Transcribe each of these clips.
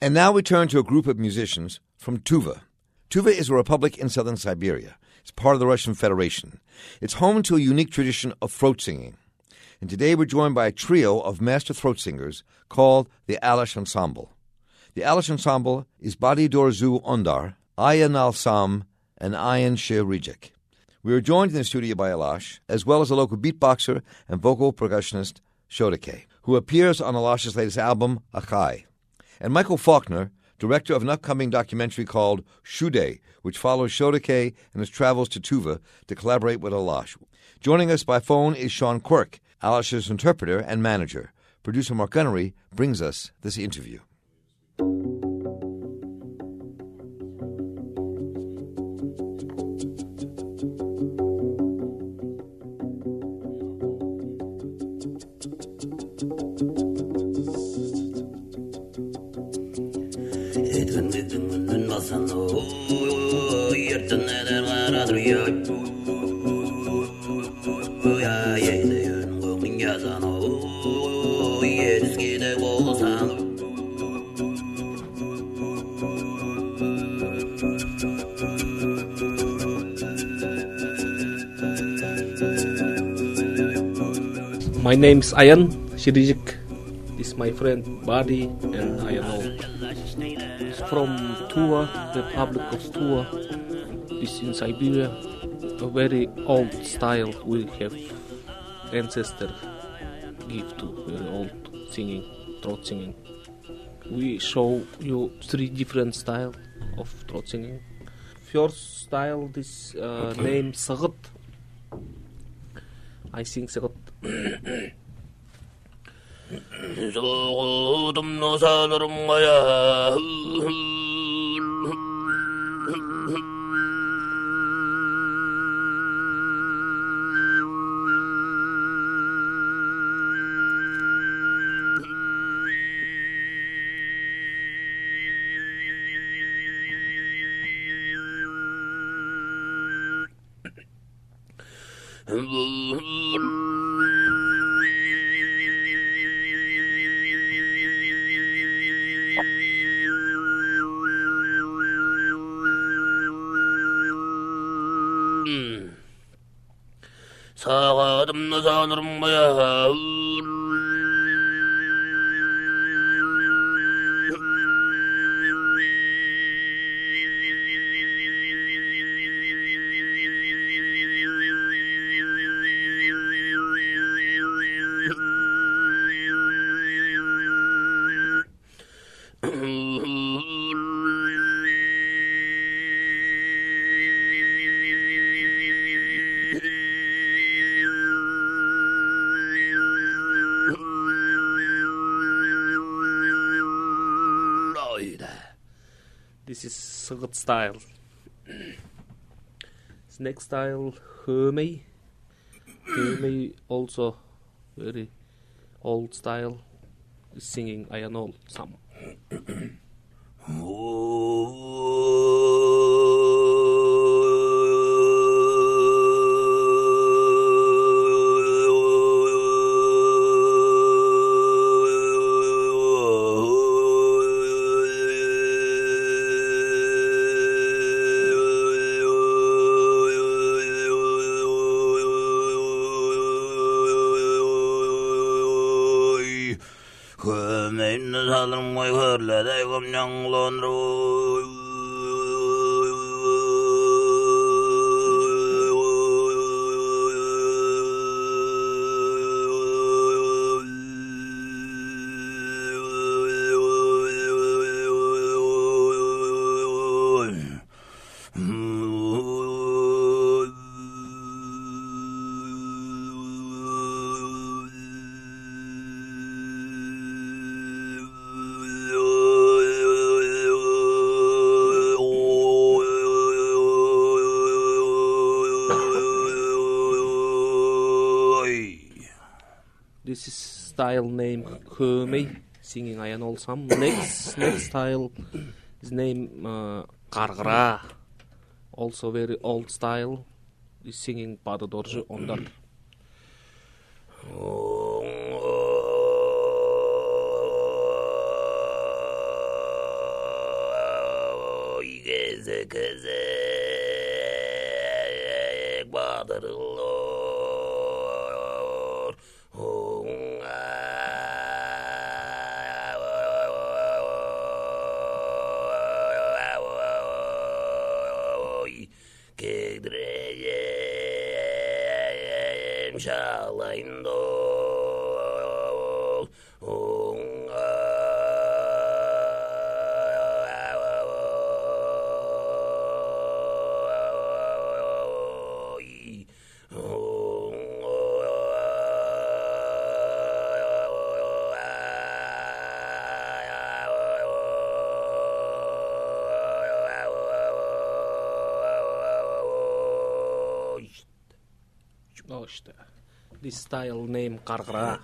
And now we turn to a group of musicians from Tuva. Tuva is a republic in southern Siberia. It's part of the Russian Federation. It's home to a unique tradition of throat singing. And today we're joined by a trio of master throat singers called the Alish Ensemble. The Alish Ensemble is Badi Dorzu Ondar, Ayan Al-Sam, and Ayan Sheh-Rijek. We are joined in the studio by Alash, as well as a local beatboxer and vocal percussionist, Shodeke, who appears on Alash's latest album, Achai. And Michael Faulkner, director of an upcoming documentary called Shude, which follows Shodeke and his travels to Tuva to collaborate with Alash. Joining us by phone is Sean Quirk, Alash's interpreter and manager. Producer Mark Gunnery brings us this interview. My name is Ayan Sheh-Rijek. This is my friend Badi and Ayan. From Tuva, Republic of Tuva. This in Siberia. A very old style we have ancestor give to very old singing, throat singing. We show you 3 different style of throat singing. First style, this name Sığıt. I sing Sığıt. This is Sığıt style. This next style, Hömey. Hömey also very old style. Is singing Ayan Sam. This is style named Hömey, singing Ayan Sam. Next style is named Qargıra, also very old style. Is singing Badi Dorzu Ondar. geze keze badırılır kedreyem şalayndo This style name Karkara.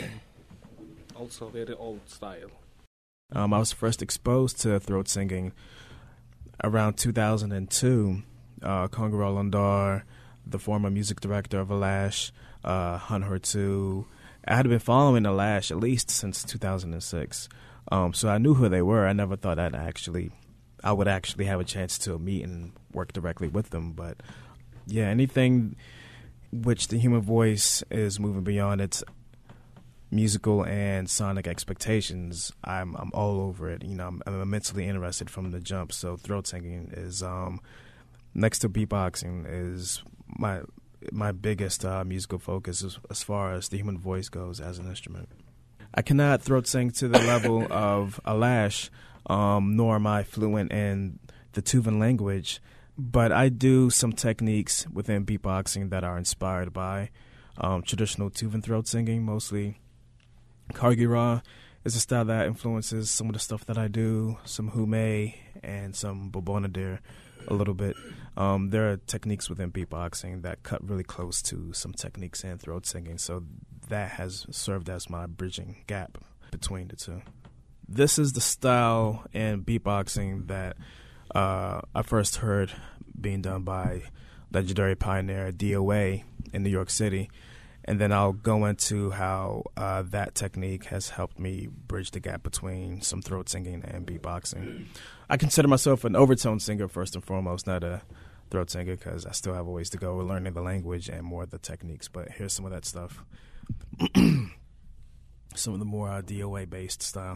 Also very old style. I was first exposed to throat singing around 2002. Congo Landar, the former music director of Alash, Hun Hurtu. I had been following Alash at least since 2006. So I knew who they were. I never thought I would actually have a chance to meet and work directly with them. But yeah, anything which the human voice is moving beyond its musical and sonic expectations, I'm all over it. You know, I'm immensely interested from the jump. So throat singing is next to beatboxing is my biggest musical focus as far as the human voice goes as an instrument. I cannot throat sing to the level of Alash, nor am I fluent in the Tuvan language. But I do some techniques within beatboxing that are inspired by traditional Tuvan throat singing, mostly. Kargira is a style that influences some of the stuff that I do, some Hume and some Bobonadir a little bit. There are techniques within beatboxing that cut really close to some techniques in throat singing, so that has served as my bridging gap between the two. This is the style in beatboxing that I first heard being done by legendary pioneer DOA in New York City, and then I'll go into how that technique has helped me bridge the gap between some throat singing and beatboxing. I consider myself an overtone singer first and foremost, not a throat singer, because I still have a ways to go learning the language and more of the techniques, but here's some of that stuff. Some of the more DOA-based style.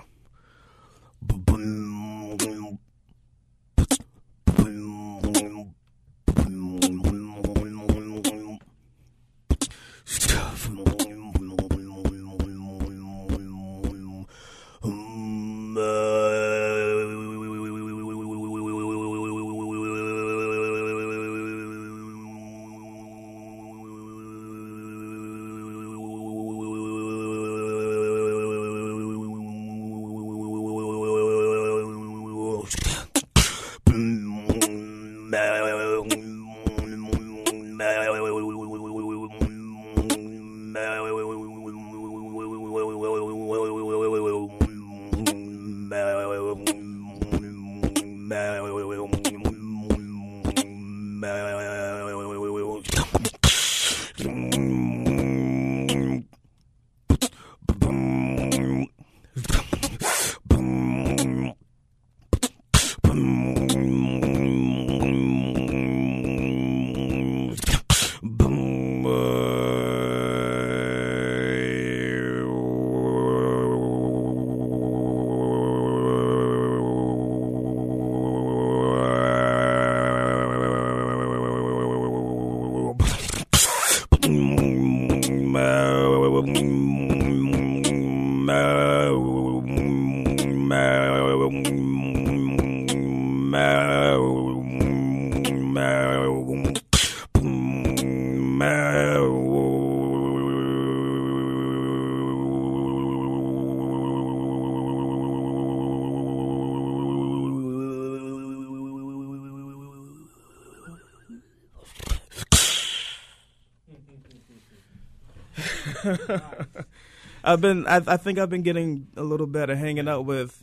I think I've been getting a little better hanging out with,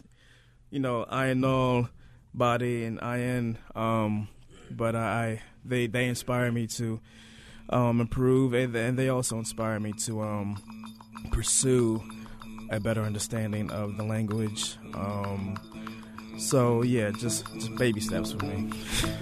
Ayanol, Body, and Ayan. But they inspire me to improve, and they also inspire me to pursue a better understanding of the language. So yeah, just baby steps for me.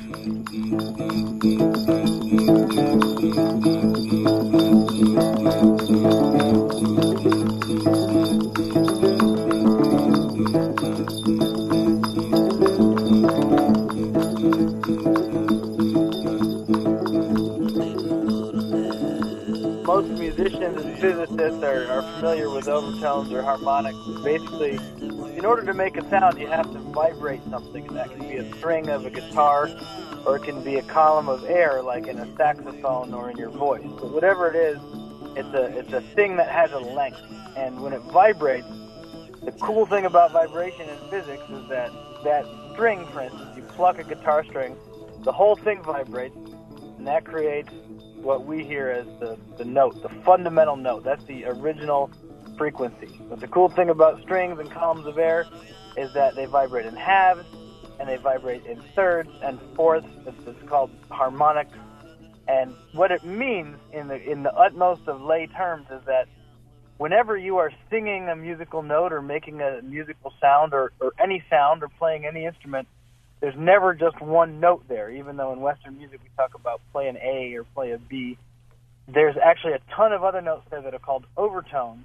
Most musicians and physicists are familiar with overtones or harmonics. Basically, in order to make a sound, you have to vibrate something. And that can be a string of a guitar, or it can be a column of air, like in a saxophone or in your voice. But whatever it is, it's a thing that has a length. And when it vibrates, the cool thing about vibration in physics is that string, for instance, you pluck a guitar string, the whole thing vibrates, and that creates what we hear as the note, the fundamental note. That's the original frequency. But the cool thing about strings and columns of air is that they vibrate in halves, and they vibrate in thirds and fourths. It's called harmonics. And what it means in the utmost of lay terms is that whenever you are singing a musical note or making a musical sound or any sound or playing any instrument, there's never just one note there, even though in Western music we talk about play an A or play a B. There's actually a ton of other notes there that are called overtones,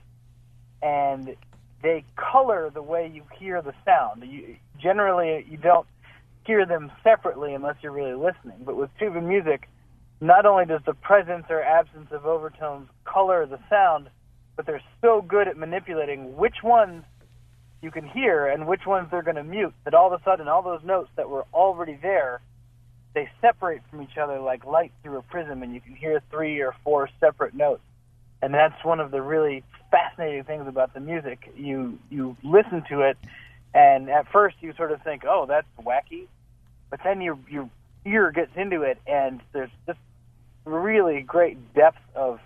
and they color the way you hear the sound. Generally, you don't hear them separately unless you're really listening. But with tuba music, not only does the presence or absence of overtones color the sound, but they're so good at manipulating which ones you can hear and which ones they're going to mute, that all of a sudden all those notes that were already there, they separate from each other like light through a prism, and you can hear 3 or 4 separate notes. And that's one of the really fascinating things about the music. You listen to it, and at first you sort of think, oh, that's wacky, but then your ear gets into it, and there's just really great depth of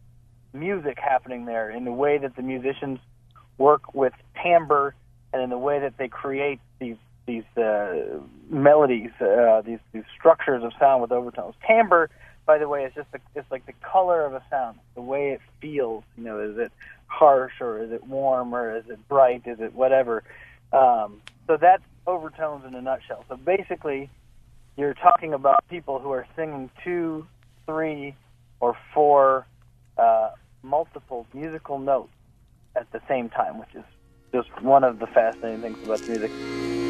music happening there in the way that the musicians work with timbre and in the way that they create these melodies, these structures of sound with overtones. Timbre, by the way, is it's like the color of a sound, the way it feels. Is it harsh or is it warm or is it bright? Is it whatever? So that's overtones in a nutshell. So basically, you're talking about people who are singing 2, 3, or 4 multiple musical notes at the same time, which is just one of the fascinating things about the music.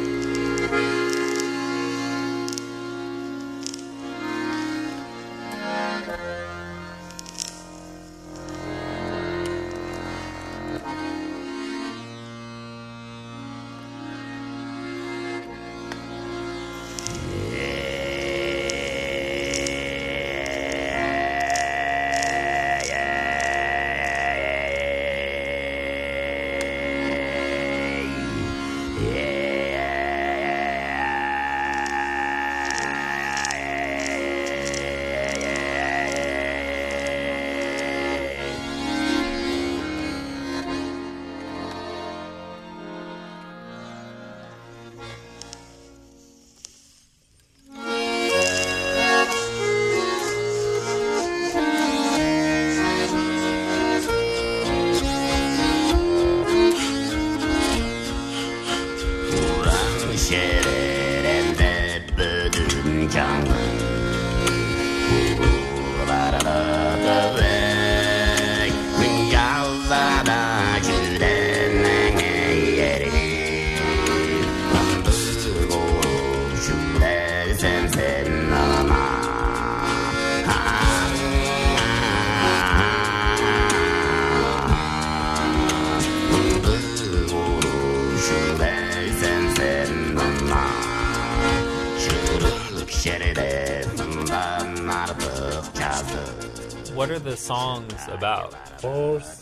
What are the songs about? Horse,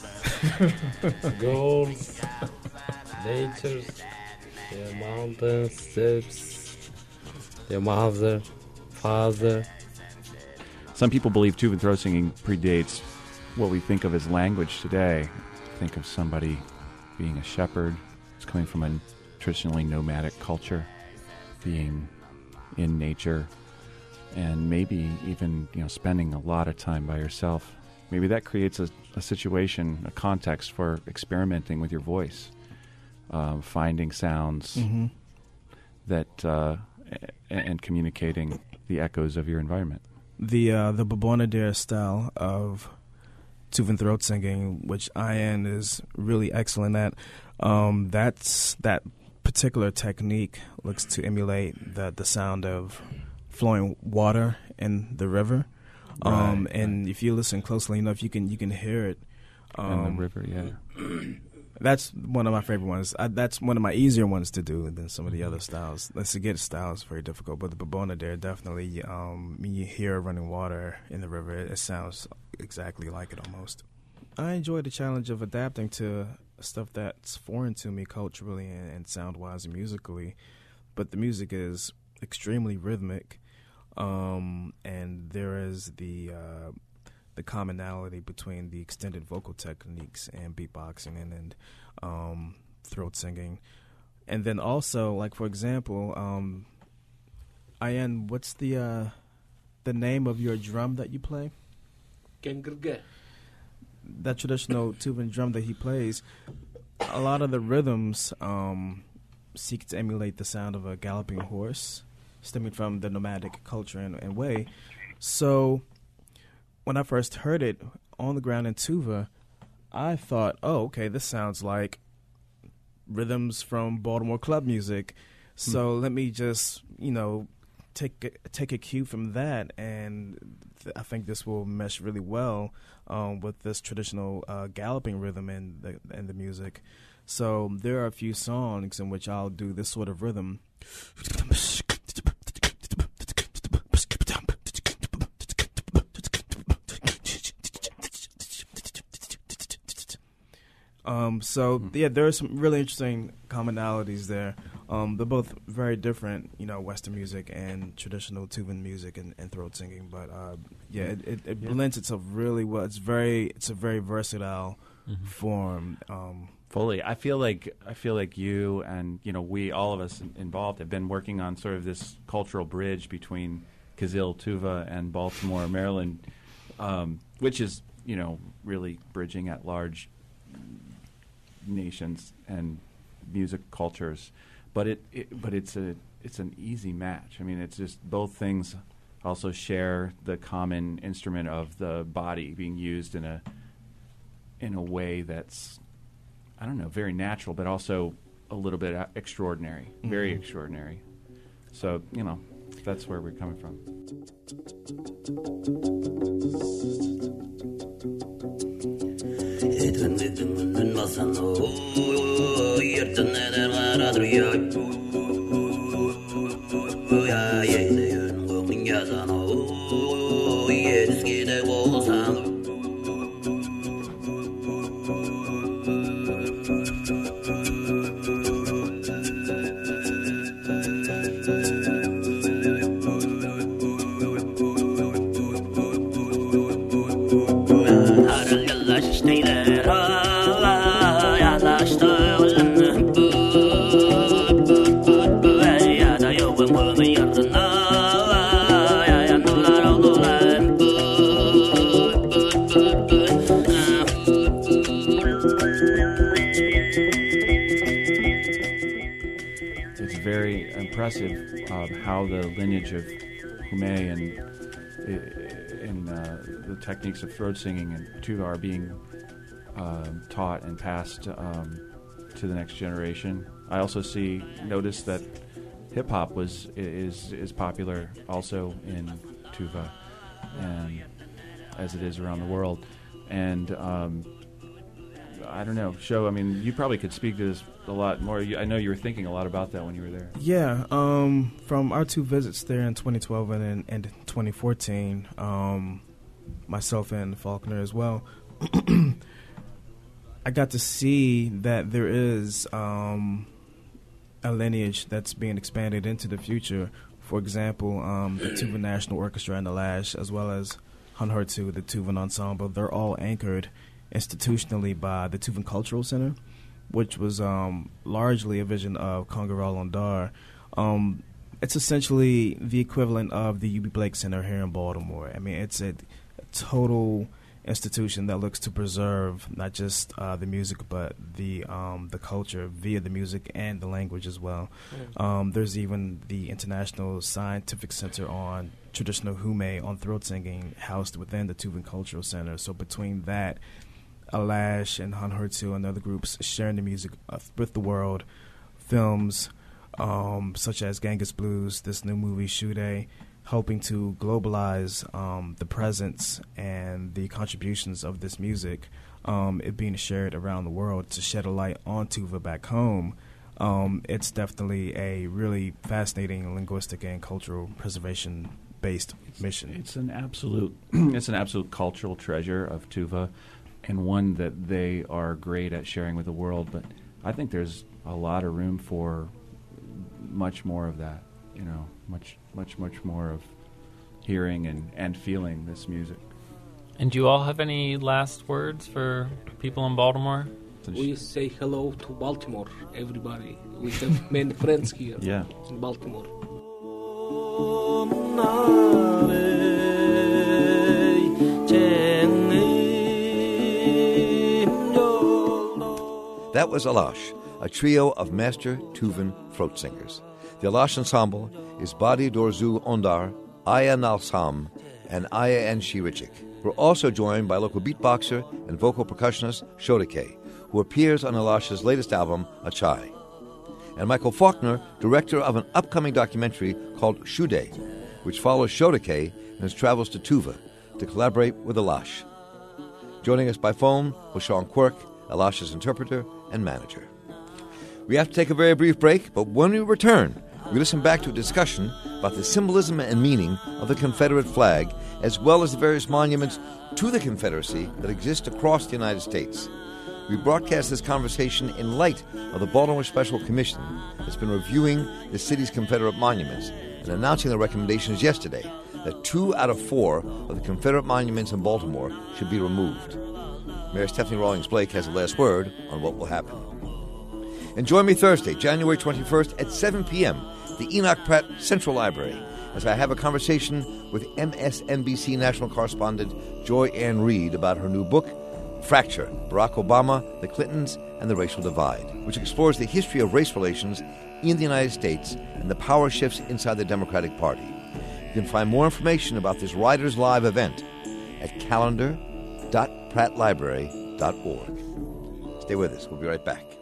girls, nature, the mountains, steps, the mother, father. Some people believe tuba throat singing predates what we think of as language today. Think of somebody being a shepherd, who's coming from a traditionally nomadic culture, being in nature, and maybe even spending a lot of time by yourself. Maybe that creates a situation, a context for experimenting with your voice, finding sounds, that and communicating the echoes of your environment. The Bobonadere style of Tuvan throat singing, which Ian is really excellent at, that particular technique looks to emulate the sound of flowing water in the river. And if you listen closely enough, you can hear it. In the river, yeah. That's one of my favorite ones. That's one of my easier ones to do than some of the other styles. The Sigit style is very difficult, but the Bobonadere definitely, when you hear running water in the river, it sounds exactly like it almost. I enjoy the challenge of adapting to stuff that's foreign to me culturally and sound-wise and musically, but the music is extremely rhythmic, and there is the commonality between the extended vocal techniques and beatboxing and throat singing. And then also, like, for example, Ian, what's the name of your drum that you play? Kengerge. That traditional Tuvan drum that he plays, a lot of the rhythms seek to emulate the sound of a galloping horse, stemming from the nomadic culture and way. So when I first heard it on the ground in Tuva, I thought, oh, okay, this sounds like rhythms from Baltimore club music. So let me just, take a cue from that, and I think this will mesh really well with this traditional galloping rhythm and the music. So there are a few songs in which I'll do this sort of rhythm. There are some really interesting commonalities there. They're both very different, Western music and traditional Tuvan music and throat singing. But it blends itself really well. It's a very versatile form. Fully, I feel like you and we, all of us involved, have been working on sort of this cultural bridge between Kizil, Tuva, and Baltimore, Maryland, which is really bridging at large nations and music cultures, but it's an easy match. I mean, it's just both things also share the common instrument of the body being used in a way that's, I don't know, very natural, but also a little bit extraordinary, very extraordinary. So that's where we're coming from. Of how the lineage of Hume and the techniques of throat singing and tuva are being taught and passed to the next generation. I also notice that hip hop is popular also in Tuva, and as it is around the world. And I don't know, Sho, I mean, you probably could speak to this a lot more. I know you were thinking a lot about that when you were there. Yeah, from our two visits there in 2012 and 2014, myself and Faulkner as well, I got to see that there is a lineage that's being expanded into the future. For example, the Tuvan National Orchestra and the Lash, as well as Hanhartu, the Tuvan Ensemble, they're all anchored institutionally by the Tuvan Cultural Center, which was largely a vision of Congaral Ondar. It's essentially the equivalent of the UB Blake Center here in Baltimore. I mean, it's a total institution that looks to preserve not just the music but the culture via the music and the language as well. There's even the International Scientific Center on Traditional Hume on throat singing housed within the Tuvan Cultural Center. So between that, Alash and Hanhurtu and other groups sharing the music with the world, films such as Genghis Blues, this new movie Shude, helping to globalize the presence and the contributions of this music, it being shared around the world to shed a light on Tuva back home. It's definitely a really fascinating linguistic and cultural preservation-based mission. It's an absolute cultural treasure of Tuva, and one that they are great at sharing with the world. But I think there's a lot of room for much more of that. Much more of hearing and feeling this music. And do you all have any last words for people in Baltimore? We say hello to Baltimore, everybody. We have many friends here in Baltimore. That was Alash, a trio of master Tuvan throat singers. The Alash ensemble is Badi Dorzu Ondar, Aya Nalsam, and Aya N. Shirichik. We're also joined by local beatboxer and vocal percussionist Shodeke, who appears on Alash's latest album, Achai. And Michael Faulkner, director of an upcoming documentary called Shude, which follows Shodeke in his travels to Tuva to collaborate with Alash. Joining us by phone was Sean Quirk, Alash's interpreter and manager. We have to take a very brief break, but when we return, we listen back to a discussion about the symbolism and meaning of the Confederate flag, as well as the various monuments to the Confederacy that exist across the United States. We broadcast this conversation in light of the Baltimore Special Commission that's been reviewing the city's Confederate monuments and announcing the recommendations yesterday that 2 out of 4 of the Confederate monuments in Baltimore should be removed. Mayor Stephanie Rawlings Blake has the last word on what will happen. And join me Thursday, January 21st at 7 p.m. at the Enoch Pratt Central Library as I have a conversation with MSNBC national correspondent Joy Ann Reid about her new book, Fracture, Barack Obama, the Clintons, and the Racial Divide, which explores the history of race relations in the United States and the power shifts inside the Democratic Party. You can find more information about this Writers Live event at calendar.prattlibrary.org. Stay with us. We'll be right back.